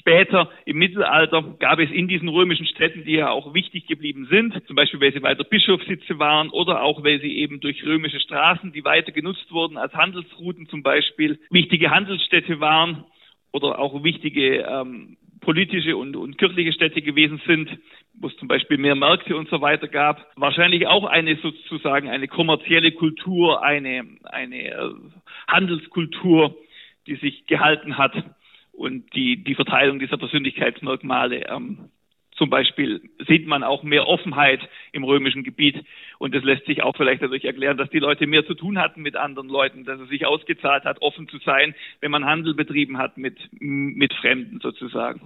Später im Mittelalter gab es in diesen römischen Städten, die ja auch wichtig geblieben sind, zum Beispiel weil sie weiter Bischofssitze waren oder auch weil sie eben durch römische Straßen, die weiter genutzt wurden als Handelsrouten zum Beispiel, wichtige Handelsstädte waren oder auch wichtige politische und kirchliche Städte gewesen sind, wo es zum Beispiel mehr Märkte und so weiter gab. Wahrscheinlich auch eine sozusagen eine kommerzielle Kultur, eine Handelskultur, die sich gehalten hat und die Verteilung dieser Persönlichkeitsmerkmale. Zum Beispiel sieht man auch mehr Offenheit im römischen Gebiet und das lässt sich auch vielleicht dadurch erklären, dass die Leute mehr zu tun hatten mit anderen Leuten, dass es sich ausgezahlt hat, offen zu sein, wenn man Handel betrieben hat mit Fremden sozusagen.